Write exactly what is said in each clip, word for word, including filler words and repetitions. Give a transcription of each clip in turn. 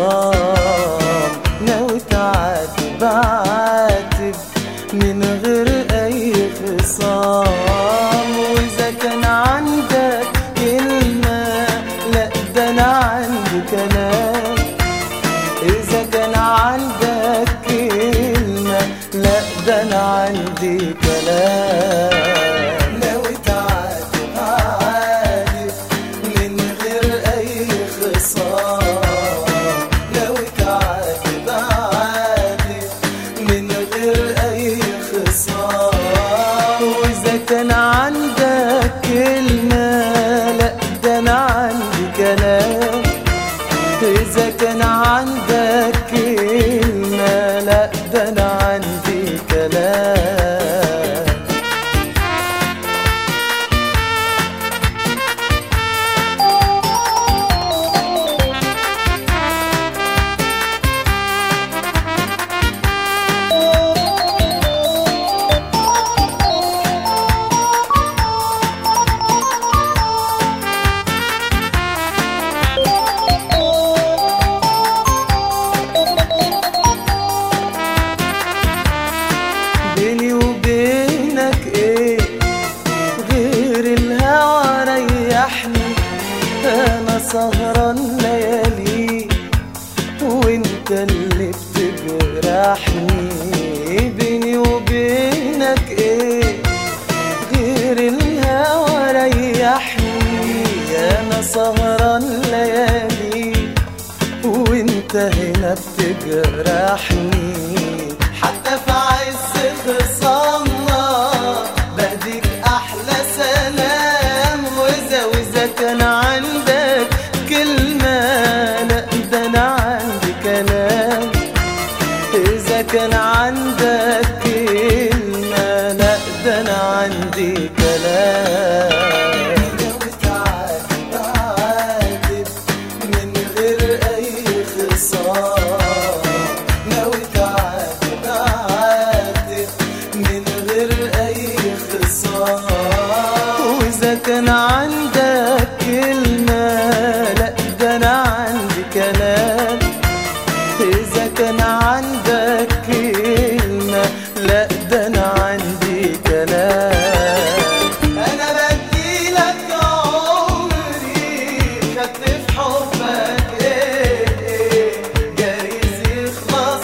خصام، ناوي تعاتب عاتب من غير أي خصام. وإذا كان عندك كلمة لأ ده أنا عندي كلام، إذا كان عندك كلمة لأ ده أنا عندي كلام. ناوي تعاتب عاتب من غير أي خصام، ناوي تعاتب عاتب من غير أي خصام. وإذا كان عندك كلمة لأ ده أنا عندي كلام، إذا كان عندك كلمة لأ ده أنا عندي كلام. بيني وبينك ايه غير الهوى ريحني، انا سهران ليالي وانت اللي بتجرحني. بيني وبينك ايه غير الهوى ريحني، انا سهران ليالي وانت هنا بتجرحني. حتى في عز خصامنا بديك احلى سلام، واذا واذا كان عندك كلمة لا ده انا عندي كلام، اذا كان عندك كلمة لا ده انا عندي كلام. ناوي تعاتب عاتب من غير اي خصام، ناوي تعاتب عاتب من غير أي خصام. وإذا كان عندك كلمة لأ ده أنا عندي كلام، إذا كان عندك كلمة لأ ده أنا عندي كلام. أنا بديلك عمري خدت في حبك إيه إيه، جايز يخلص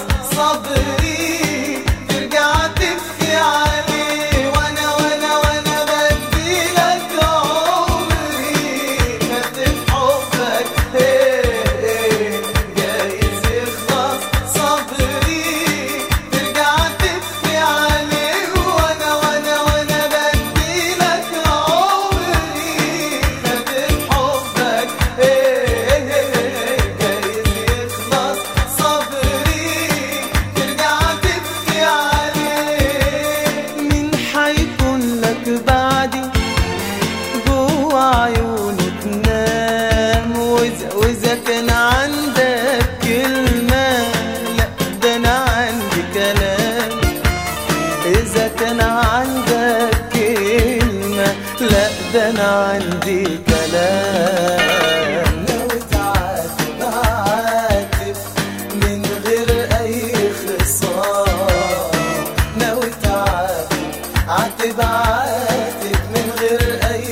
صبري ترجع تبكي عليه. وانا وانا وانا بديلك عمري خدت في حبك ايه ايه، جايز يخلص صبري ترجع تبكي عليه. وانا وانا وانا بديلك عمري خدت في حبك ايه ايه، جايز يخلص صبري ترجع تبكي عليه. مين حيكون لك بعدي جوا عيونه تنام، واذا واذا كان عندك كلمة لا ده انا عندي كلام، اذا كان عندك كلمة لا ده انا عندي كلام. ناوي تعاتب عاتب من غير أي خصام، ناوي تعاتب عاتب عاتب من غير أي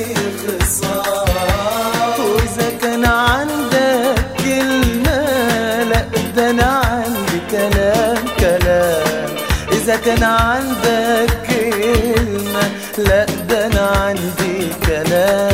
خصام. وإذا كان عندك كلمة لأ ده أنا عندي كلام كلام، إذا كان عندك كلمة لأ ده أنا عندي كلام.